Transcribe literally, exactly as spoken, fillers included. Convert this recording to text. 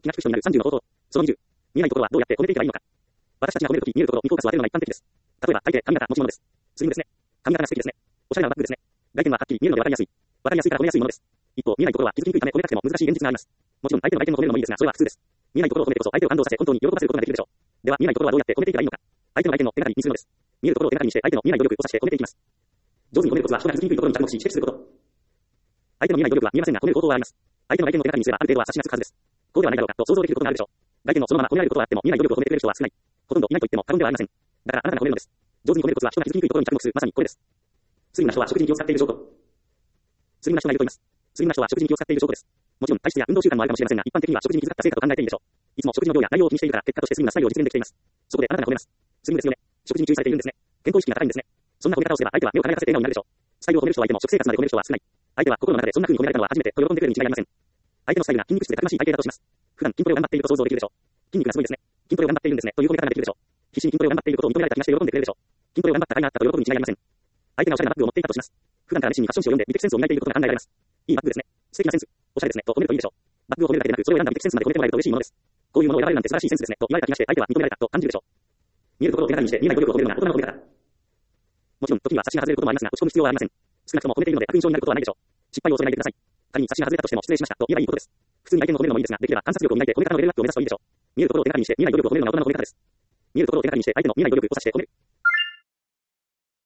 気が利く人になるさんじゅうの方法。そのにじゅう。見えないところはどうやって褒めていけばいいのか。私たちが褒めるとき、見えるところにフォーカスを当てるのが一般的です。例えば、大抵、髪型、持ち物です。スリムですね。髪型が素敵ですね。おしゃれなバッグですね。外見ははっきり見えるので分かりやすい。分かりやすいから褒めやすいものです。一方、見えないところは気づきにくいため褒めなくても難しい現実があります。もちろん、相手の相手の褒めるのもいいですが、それは普通です。見えないところを褒めてこそ相手を感動させ、本当に喜ばせることができるでしょう。では、見えないところはどうやって褒めていけばいいのか。相手の相手の手がかりにするのです。見えるところを手がかりにして、相手の見えない努力を指して褒めていきます。上手に褒めるコツは、人が気づきにくいところに着目し、指摘すること。相手の見えない努力は見えませんが、褒める方法はあります。相手の相手の手がかりにすれば、ある程度は差しがつくはずです。こうではないだろうかと想像できることがあるでしょう。外見のそのまま褒められることはあっても、見えない努力を褒めてくれる人は少ない。ほとんどいないと言っても過言ではありません。だからあなたが褒めるのです。上手に褒めるコツは、人が気づきにくいところに着目する。まさにこれです。スリムな人は食事に気を使っている証拠。スリムな人がいると言います。スリムな人は食事に気を使っている証拠です。もちろん体質や運動習慣もあるかもしれませんが、一般的には食事に気遣った成果と考えていいでしょう。いつも食事の量や内容を気にしているから、結果としてスリムなスタイルを実現できています。そこであなたが褒めます。スリムですよね。食事に注意されているんですね。健康意識が高いんですね。そんな褒め方をすれば相手は目を輝かせて笑顔になるでしょう。スタイルを褒める人はいても食生活まで褒める人は少ない。相手は心の中でそんな風に褒められたのは初めてと喜んでくれるに違いありません。相手のスタイルが筋肉質でたくましい体型だとします。普段筋トレを頑張っていると想像できるでしょう。筋肉がすごいですね。筋トレを頑張っているんですねという褒め方ができるでしょう。必死に筋トレを頑張っていることを認められた気がして喜んでくれるでしょう。筋トレを頑張った甲斐があったと喜ぶに違いありません。相手がおしゃれなバッグを持っていたとします。普段から熱心にファッション誌を読んで美的センスを磨いていることが考えられます。いいバッグですね。素敵なセンス。おしゃれですねと褒めるといいでしょう。バッグを褒めるだけでなく、それを選んだ美的センスまで褒めてもらえると嬉しいものです。こういうものを選ばれるなんて素晴らしいセンスですねと言われた気がして相手は認められたと感じるでしょう。見えるところを手がかりにして見えない努力を褒めるのが大人の褒め方。もちろん時には差しが外れることもありますが、落ち込む必要はありません。少なくとも褒めているので悪印象になることはないでしょう。失敗を恐れないでください。仮に差しが外れたとしても失礼しましたと言えばいいことです。普通に相手の褒めるのもいいですが、できれば観察力を磨いて褒め方のレベルアップを目指すといいでしょう。見えるところを手がかりにして見えない努力を褒めるのが大人の褒め方です。見えるところを手がかりにして相手の見えない努力を指して褒める。